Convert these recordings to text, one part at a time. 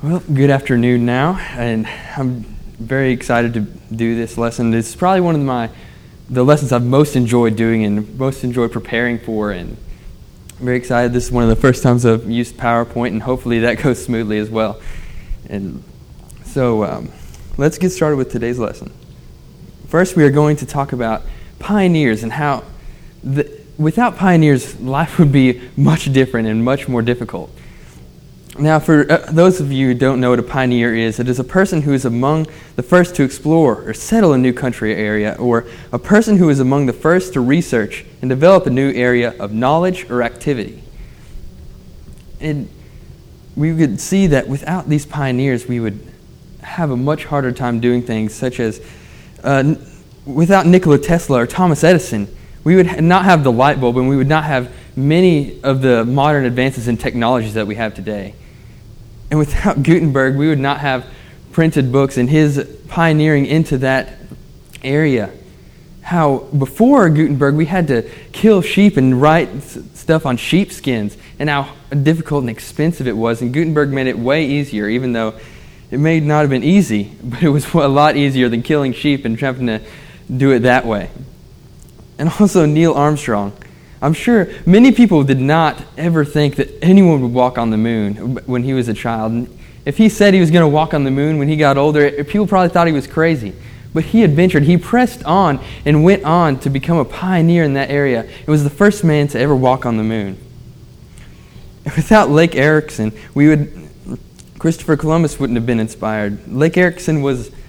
Well, good afternoon now, and I'm very excited to do this lesson. It's probably one of the lessons I've most enjoyed doing and most enjoyed preparing for, and I'm very excited. This is one of the first times I've used PowerPoint, and hopefully that goes smoothly as well. And so let's get started with today's lesson. First, we are going to talk about pioneers and how without pioneers, life would be much different and much more difficult. Now, for those of you who don't know what a pioneer is, it is a person who is among the first to explore or settle a new country or area, or a person who is among the first to research and develop a new area of knowledge or activity. And we could see that without these pioneers, we would have a much harder time doing things, such as without Nikola Tesla or Thomas Edison, we would not have the light bulb, and we would not have many of the modern advances in technologies that we have today. And without Gutenberg, we would not have printed books, and his pioneering into that area. How before Gutenberg, we had to kill sheep and write stuff on sheepskins, and how difficult and expensive it was. And Gutenberg made it way easier, even though it may not have been easy, but it was a lot easier than killing sheep and having to do it that way. And also Neil Armstrong. I'm sure many people did not ever think that anyone would walk on the moon when he was a child. And if he said he was going to walk on the moon when he got older, people probably thought he was crazy. But he adventured. He pressed on and went on to become a pioneer in that area. It was the first man to ever walk on the moon. Without Leif Erikson, Christopher Columbus wouldn't have been inspired. Leif Erikson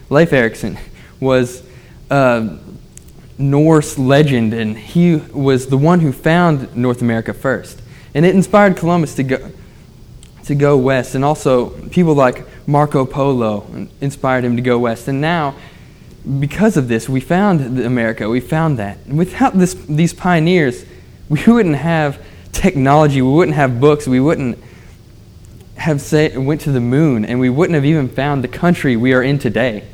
was Norse legend, and he was the one who found North America first. And it inspired Columbus to go west, and also people like Marco Polo inspired him to go west. And now, because of this, we found America. We found that. And without these pioneers, we wouldn't have technology. We wouldn't have books. We wouldn't have went to the moon, and we wouldn't have even found the country we are in today.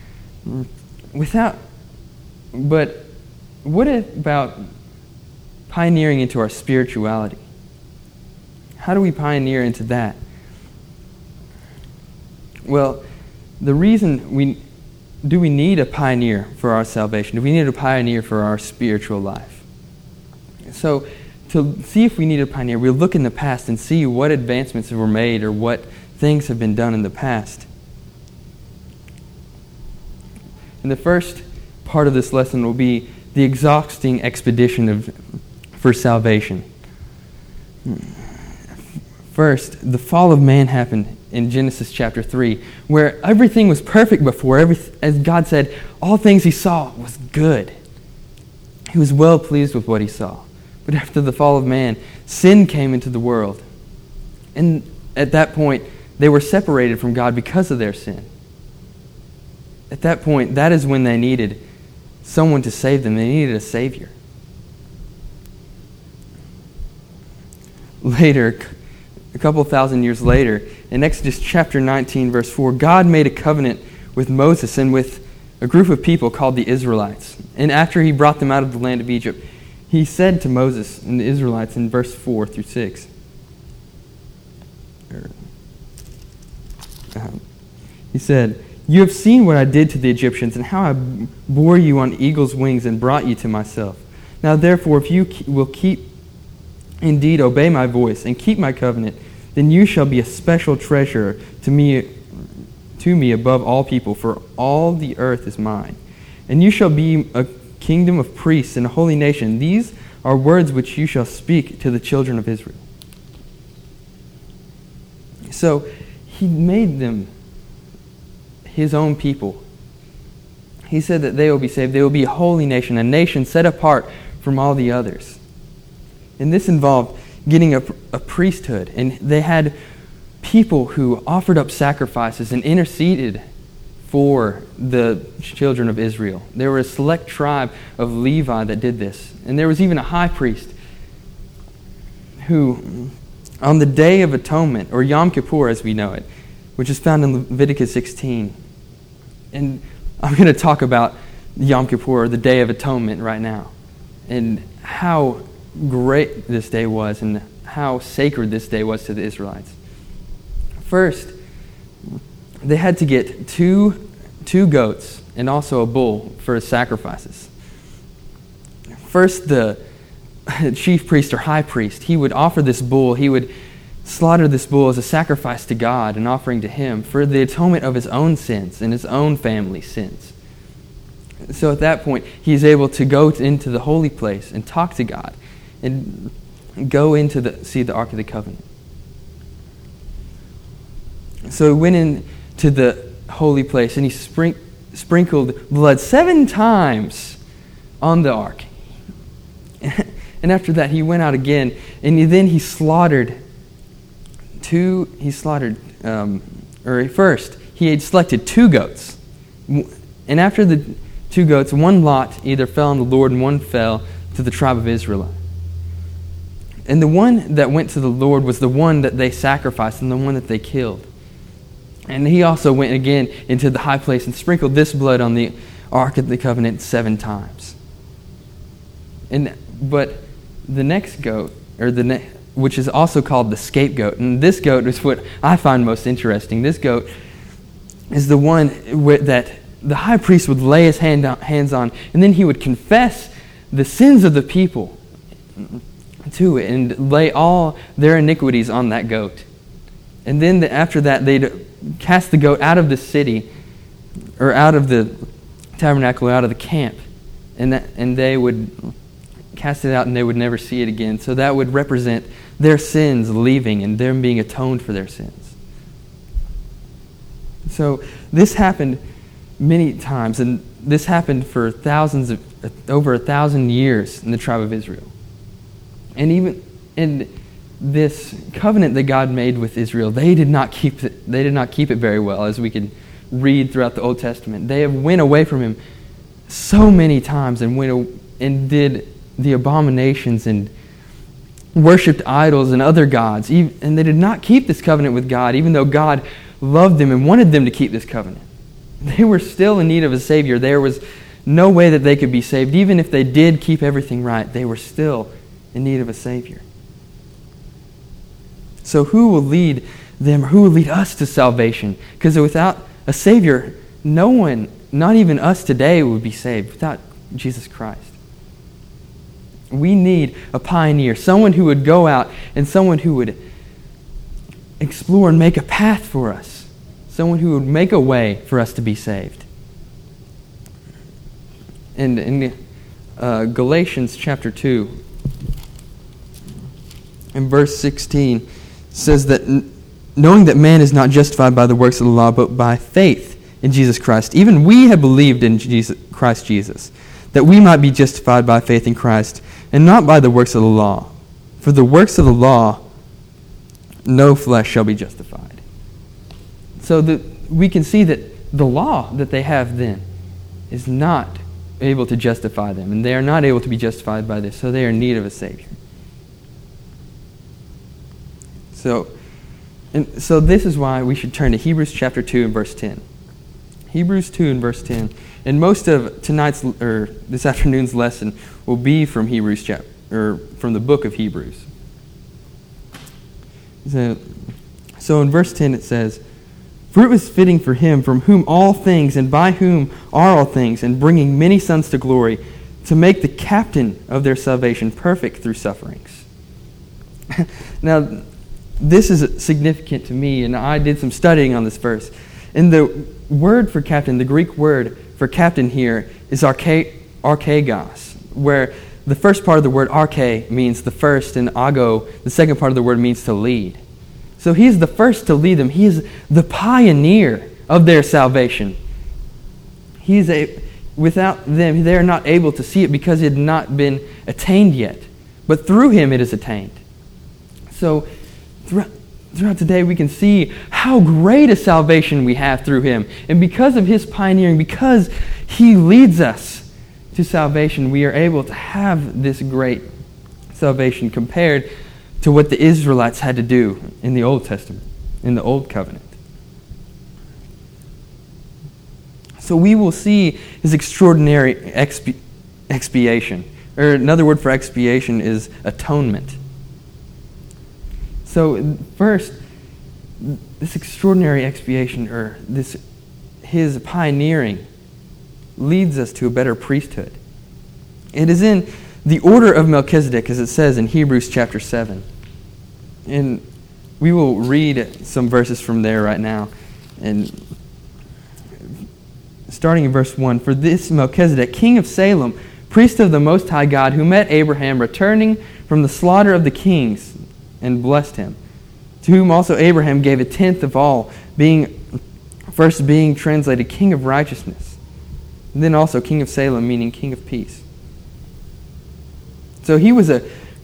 But what about pioneering into our spirituality? How do we pioneer into that? Well, the reason we need a pioneer for our salvation? Do we need a pioneer for our spiritual life? So, to see if we need a pioneer, we'll look in the past and see what advancements were made or what things have been done in the past. And the first part of this lesson will be the exhausting expedition for salvation. First, the fall of man happened in Genesis chapter 3, where everything was perfect before. As God said, all things he saw was good. He was well pleased with what he saw. But after the fall of man, sin came into the world. And at that point, they were separated from God because of their sin. At that point, that is when they needed someone to save them. They needed a Savior. Later, a couple thousand years later, in Exodus chapter 19, verse 4, God made a covenant with Moses and with a group of people called the Israelites. And after he brought them out of the land of Egypt, he said to Moses and the Israelites in verse 4 through 6, he said, "You have seen what I did to the Egyptians and how I bore you on eagle's wings and brought you to myself. Now therefore, if you will indeed obey my voice and keep my covenant, then you shall be a special treasure to me above all people, for all the earth is mine. And you shall be a kingdom of priests and a holy nation. These are words which you shall speak to the children of Israel." So he made them his own people. He said that they will be saved. They will be a holy nation, a nation set apart from all the others. And this involved getting a priesthood. And they had people who offered up sacrifices and interceded for the children of Israel. There were a select tribe of Levi that did this. And there was even a high priest who, on the Day of Atonement, or Yom Kippur as we know it, which is found in Leviticus 16, and I'm going to talk about Yom Kippur, or the Day of Atonement, right now, and how great this day was and how sacred this day was to the Israelites. First, they had to get two goats and also a bull for sacrifices. First, the chief priest or high priest, he would offer this bull. He would slaughter this bull as a sacrifice to God, an offering to him for the atonement of his own sins and his own family's sins. So at that point, he's able to go into the holy place and talk to God and go into see the Ark of the Covenant. So he went into the holy place and he sprinkled blood 7 times on the ark. And after that, he went out again, and then he slaughtered first, he had selected 2 goats. And after the 2 goats, one lot either fell on the Lord and one fell to the tribe of Israel. And the one that went to the Lord was the one that they sacrificed and the one that they killed. And he also went again into the high place and sprinkled this blood on the Ark of the Covenant 7 times. But the next goat, which is also called the scapegoat, and this goat is what I find most interesting. This goat is the one that the high priest would lay his hands on, and then he would confess the sins of the people to it and lay all their iniquities on that goat. And then after that, they'd cast the goat out of the city, or out of the tabernacle, out of the camp, and they would cast it out and they would never see it again. So that would represent their sins leaving and them being atoned for their sins. So this happened many times, and this happened for over 1,000 years in the tribe of Israel. And even in this covenant that God made with Israel, they did not keep it very well, as we can read throughout the Old Testament. They have went away from him so many times and did the abominations and worshipped idols and other gods. And they did not keep this covenant with God, even though God loved them and wanted them to keep this covenant. They were still in need of a Savior. There was no way that they could be saved. Even if they did keep everything right, they were still in need of a Savior. So who will lead them, or who will lead us to salvation? Because without a Savior, no one, not even us today, would be saved without Jesus Christ. We need a pioneer, someone who would go out and someone who would explore and make a path for us, someone who would make a way for us to be saved. And in Galatians chapter 2, in verse 16, says that knowing that man is not justified by the works of the law, but by faith in Jesus Christ, even we have believed in Christ Jesus, that we might be justified by faith in Christ, and not by the works of the law. For the works of the law, no flesh shall be justified. So we can see that the law that they have then is not able to justify them, and they are not able to be justified by this, so they are in need of a Savior. So this is why we should turn to Hebrews chapter 2 and verse 10. Hebrews 2 and verse 10. And most of this afternoon's lesson will be from from the book of Hebrews. So in verse 10 it says, "For it was fitting for him, from whom all things and by whom are all things, and bringing many sons to glory, to make the captain of their salvation perfect through sufferings." Now, this is significant to me, and I did some studying on this verse. And the word for captain, the Greek word for captain here, is archegos, where the first part of the word arche means the first, and ago, the second part of the word, means to lead. So he's the first to lead them. He is the pioneer of their salvation. Without them, they are not able to see it because it had not been attained yet. But through him it is attained. So throughout today, we can see how great a salvation we have through him. And because of his pioneering, because he leads us to salvation, we are able to have this great salvation compared to what the Israelites had to do in the Old Testament, in the Old Covenant. So we will see his extraordinary expiation. Or another word for expiation is atonement. So first, this extraordinary expiation, or his pioneering, leads us to a better priesthood. It is in the order of Melchizedek, as it says in Hebrews chapter 7. And we will read some verses from there right now. And starting in verse 1, "For this Melchizedek, king of Salem, priest of the Most High God, who met Abraham returning from the slaughter of the kings and blessed him, to whom also Abraham gave a tenth of all, being translated king of righteousness, and then also king of Salem, meaning king of peace." So he was a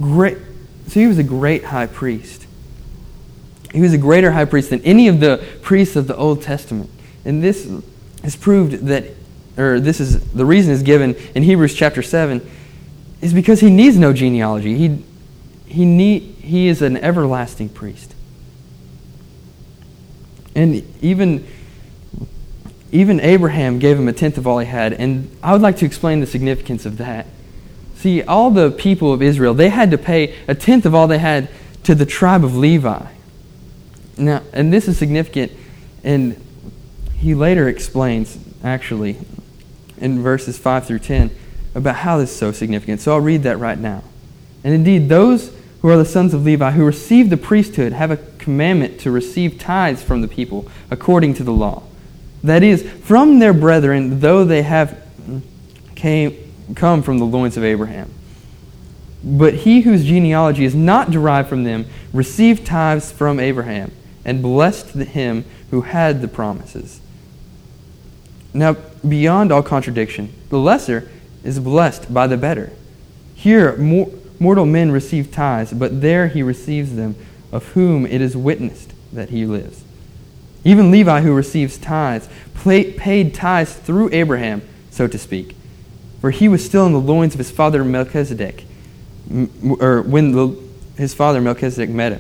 great high priest. He was a greater high priest than any of the priests of the Old Testament. And this is proved that, the reason is given in Hebrews chapter 7, is because he needs no genealogy. He is an everlasting priest. And even Abraham gave him a tenth of all he had. And I would like to explain the significance of that. See, all the people of Israel, they had to pay a tenth of all they had to the tribe of Levi. Now, and this is significant, and he later explains, actually, in verses 5 through 10, about how this is so significant. So I'll read that right now. "And indeed, those who are the sons of Levi, who receive the priesthood, have a commandment to receive tithes from the people, according to the law. That is, from their brethren, though they have come from the loins of Abraham. But he whose genealogy is not derived from them received tithes from Abraham, and blessed him who had the promises." Now, beyond all contradiction, the lesser is blessed by the better. Here, mortal men receive tithes, but there he receives them, of whom it is witnessed that he lives. Even Levi, who receives tithes, paid tithes through Abraham, so to speak, for he was still in the loins of his father Melchizedek, or when his father Melchizedek met him.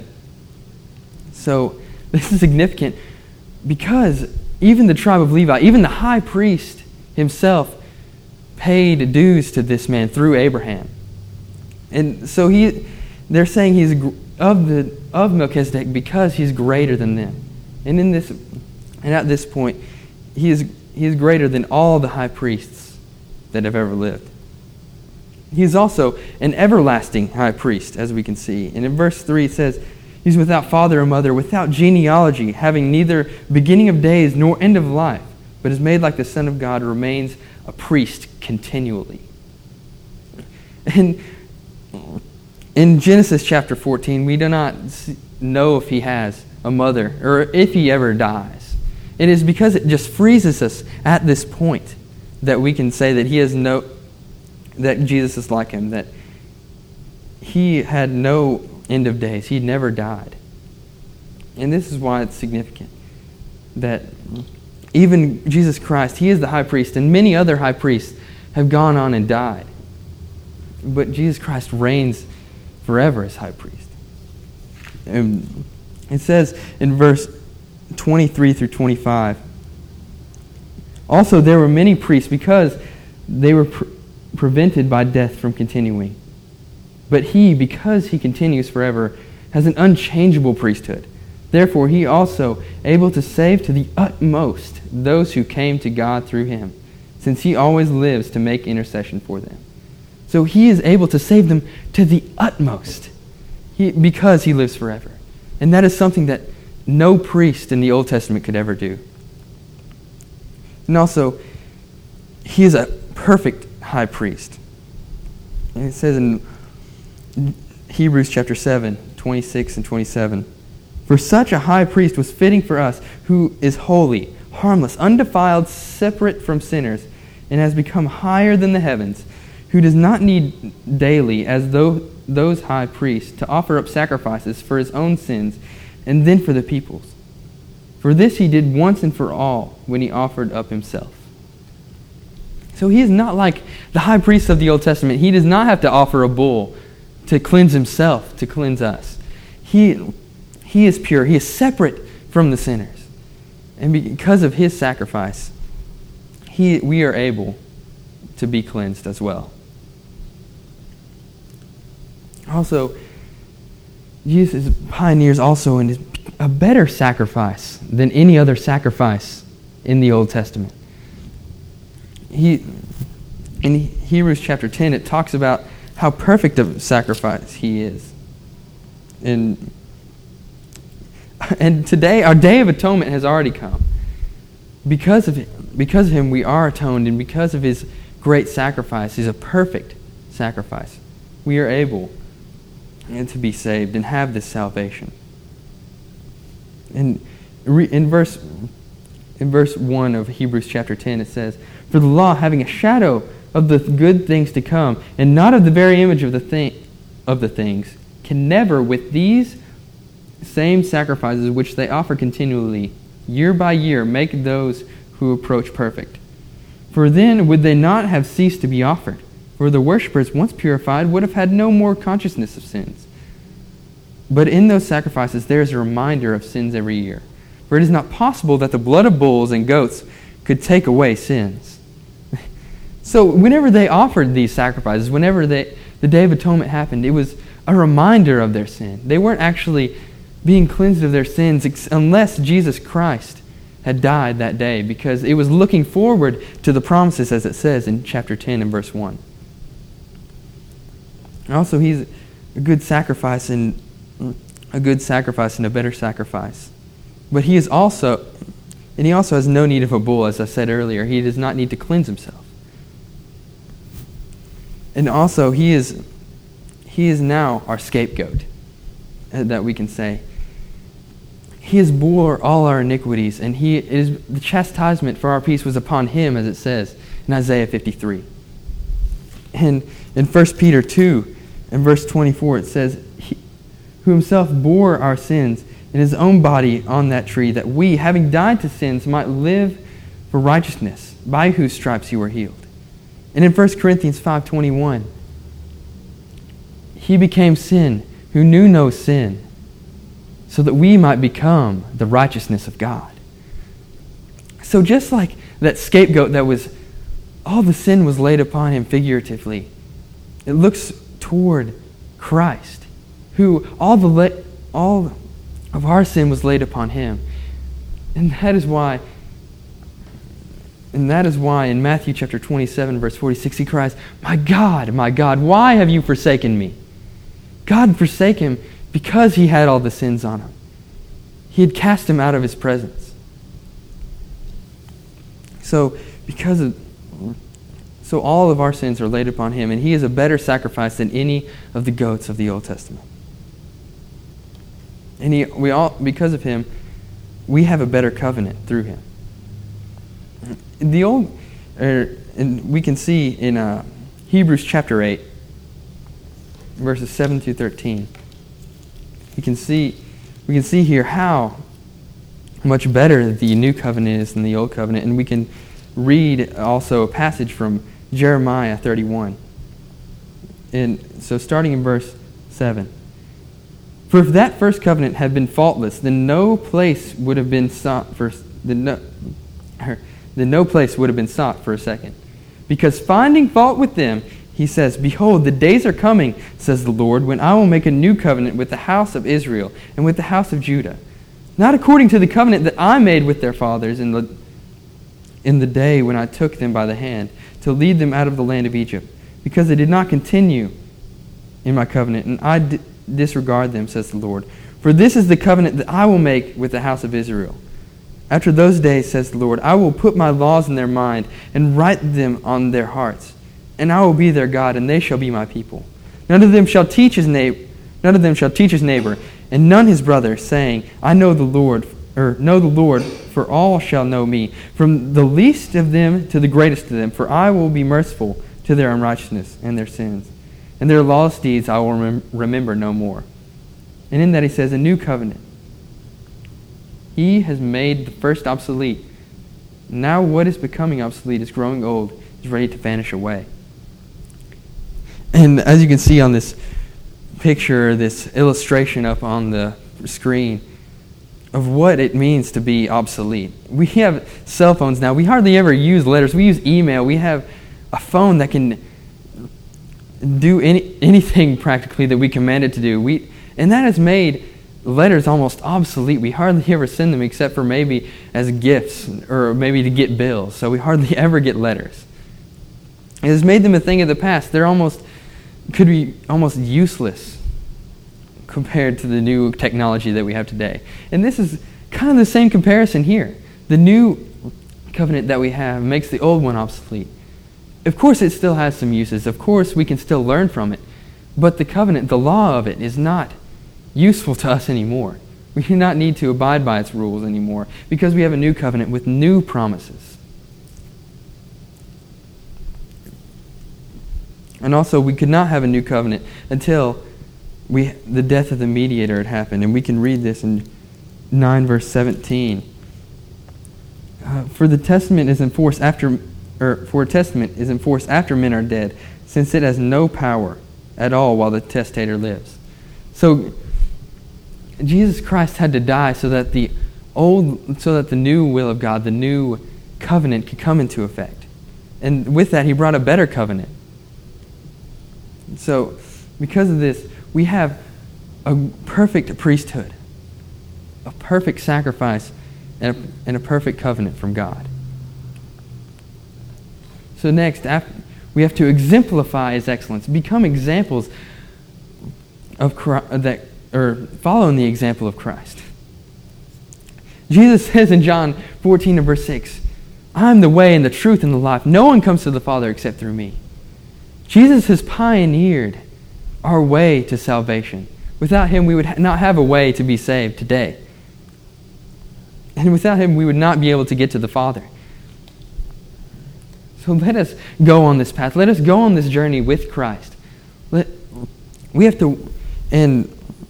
So this is significant because even the tribe of Levi, even the high priest himself, paid dues to this man through Abraham. And so they're saying he's of Melchizedek because he's greater than them. And at this point, he is greater than all the high priests that have ever lived. He is also an everlasting high priest, as we can see. And in verse 3 it says, "He's without father or mother, without genealogy, having neither beginning of days nor end of life, but is made like the Son of God, remains a priest continually." And in Genesis chapter 14, we do not know if he has a mother or if he ever dies. It is because it just freezes us at this point that we can say that that Jesus is like him, that he had no end of days. He never died. And this is why it's significant that even Jesus Christ, he is the high priest, and many other high priests have gone on and died. But Jesus Christ reigns forever as high priest. And it says in verse 23 through 25, "Also there were many priests because they were prevented by death from continuing. But he, because he continues forever, has an unchangeable priesthood. Therefore he also able to save to the utmost those who came to God through him, since he always lives to make intercession for them." So he is able to save them to the utmost because he lives forever. And that is something that no priest in the Old Testament could ever do. And also, he is a perfect high priest. And it says in Hebrews chapter 7, 26 and 27, "For such a high priest was fitting for us, who is holy, harmless, undefiled, separate from sinners, and has become higher than the heavens, who does not need daily, as those high priests, to offer up sacrifices for his own sins, and then for the people's. For this he did once and for all when he offered up himself." So he is not like the high priest of the Old Testament. He does not have to offer a bull to cleanse himself, to cleanse us. He is pure. He is separate from the sinners. And because of his sacrifice, we are able to be cleansed as well. Also, Jesus pioneers also in his a better sacrifice than any other sacrifice in the Old Testament. In Hebrews chapter 10, it talks about how perfect of a sacrifice he is. And today, our Day of Atonement has already come. Because of him, we are atoned, and because of his great sacrifice, he's a perfect sacrifice. We are able to be saved and have this salvation. And in verse 1 of Hebrews chapter 10, it says, "For the law, having a shadow of the good things to come, and not of the very image of the things, can never, with these same sacrifices which they offer continually, year by year, make those who approach perfect. For then would they not have ceased to be offered, for the worshippers, once purified, would have had no more consciousness of sins. But in those sacrifices there is a reminder of sins every year. For it is not possible that the blood of bulls and goats could take away sins." So whenever they offered these sacrifices, whenever the Day of Atonement happened, it was a reminder of their sin. They weren't actually being cleansed of their sins unless Jesus Christ had died that day, because it was looking forward to the promises, as it says in chapter 10 and verse 1. Also, he's a good sacrifice and a better sacrifice. But he also has no need of a bull, as I said earlier. He does not need to cleanse himself. And also, he is now our scapegoat, that we can say. He has bore all our iniquities, and the chastisement for our peace was upon him, as it says in Isaiah 53. And in 1 Peter 2 and verse 24, it says, "Who himself bore our sins in his own body on that tree, that we, having died to sins, might live for righteousness, by whose stripes you were healed." And in 1 Corinthians 5:21, "He became sin who knew no sin, so that we might become the righteousness of God." So just like that scapegoat all the sin was laid upon him figuratively, it looks toward Christ, who all of our sin was laid upon him. And that is why in Matthew chapter 27, verse 46, he cries, my God, why have you forsaken me?" God forsake him because he had all the sins on him. He had cast him out of his presence. So all of our sins are laid upon him, and he is a better sacrifice than any of the goats of the Old Testament. And because of him, we have a better covenant through him. And we can see in Hebrews chapter 8, verses 7 through 13. We can see here how much better the new covenant is than the old covenant, and we can read also a passage from Jeremiah 31. And so starting in verse 7. "For if that first covenant had been faultless, then no place would have been sought for a second. Because finding fault with them, he says, Behold, the days are coming, says the Lord, when I will make a new covenant with the house of Israel and with the house of Judah, not according to the covenant that I made with their fathers in the day when I took them by the hand to lead them out of the land of Egypt, because they did not continue in my covenant, and I disregard them, says the Lord. For this is the covenant that I will make with the house of Israel. After those days, says the Lord, I will put my laws in their mind and write them on their hearts. And I will be their God, and they shall be my people. None of them shall teach his neighbor, and none his brother, saying, I know the Lord, for all shall know me, from the least of them to the greatest of them, for I will be merciful to their unrighteousness and their sins. And their lawless deeds I will remember no more. And in that he says, a new covenant. He has made the first obsolete. Now what is becoming obsolete is growing old, is ready to vanish away. And as you can see on this picture, this illustration up on the screen of what it means to be obsolete. We have cell phones now. We hardly ever use letters. We use email. We have a phone that can do anything practically that we command it to do. And that has made letters almost obsolete. We hardly ever send them except for maybe as gifts or maybe to get bills. So we hardly ever get letters. It has made them a thing of the past. Could be almost useless compared to the new technology that we have today. And this is kind of the same comparison here. The new covenant that we have makes the old one obsolete. Of course, it still has some uses. Of course, we can still learn from it. But the covenant, the law of it, is not useful to us anymore. We do not need to abide by its rules anymore because we have a new covenant with new promises. And also, we could not have a new covenant until the death of the mediator had happened. And we can read this in 9 verse 17. For a testament is enforced after men are dead, since it has no power at all while the testator lives. So Jesus Christ had to die so that the new will of God, the new covenant, could come into effect. And with that, he brought a better covenant. So, because of this, we have a perfect priesthood, a perfect sacrifice, and a perfect covenant from God. So next, we have to exemplify His excellence, become examples of following the example of Christ. Jesus says in John 14 and verse 6, "I am the way and the truth and the life. No one comes to the Father except through me." Jesus has pioneered our way to salvation. Without Him, we would not have a way to be saved today. And without Him, we would not be able to get to the Father. So let us go on this path. Let us go on this journey with Christ. And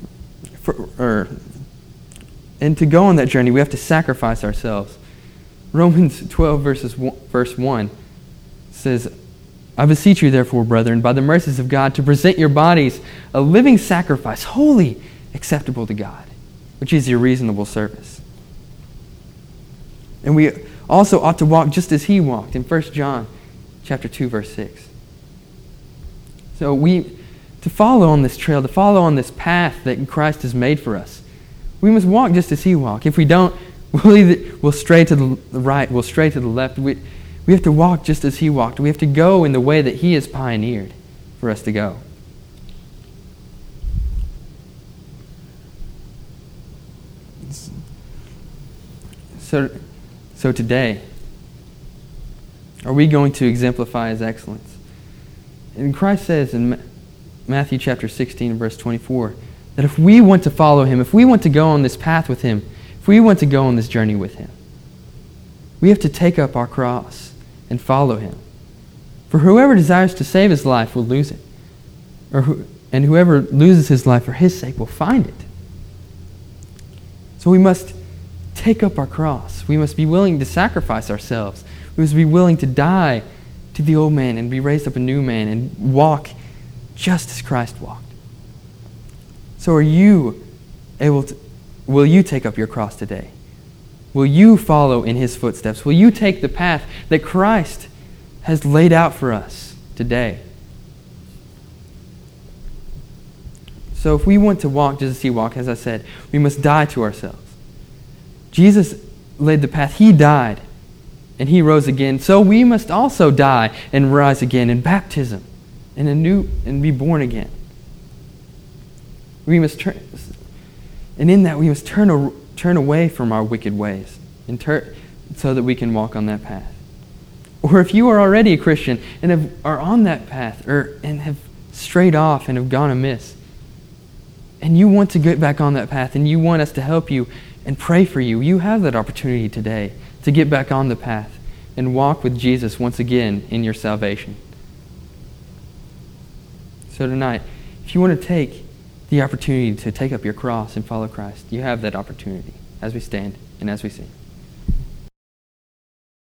to go on that journey, we have to sacrifice ourselves. Romans 12 verse 1 says, "I beseech you, therefore, brethren, by the mercies of God, to present your bodies a living sacrifice, holy, acceptable to God, which is your reasonable service." And we also ought to walk just as He walked in 1 John chapter 2, verse 6. So to follow on this trail, to follow on this path that Christ has made for us, we must walk just as He walked. If we don't, we'll stray to the right, we'll stray to the left. We have to walk just as He walked. We have to go in the way that He has pioneered for us to go. So today, are we going to exemplify His excellence? And Christ says in Matthew chapter 16 verse 24 that if we want to follow Him, if we want to go on this path with Him, if we want to go on this journey with Him, we have to take up our cross and follow Him. For whoever desires to save his life will lose it. And whoever loses his life for His sake will find it. So we must take up our cross. We must be willing to sacrifice ourselves. We must be willing to die to the old man and be raised up a new man and walk just as Christ walked. So will you take up your cross today? Will you follow in His footsteps? Will you take the path that Christ has laid out for us today? So if we want to walk just as He walked, as I said, we must die to ourselves. Jesus laid the path. He died and He rose again. So we must also die and rise again in baptism and be born again. We must turn away from our wicked ways so that we can walk on that path. Or if you are already a Christian and are on that path and have strayed off and have gone amiss, and you want to get back on that path and you want us to help you and pray for you, you have that opportunity today to get back on the path and walk with Jesus once again in your salvation. So tonight, if you want to take the opportunity to take up your cross and follow Christ, you have that opportunity as we stand and as we sing.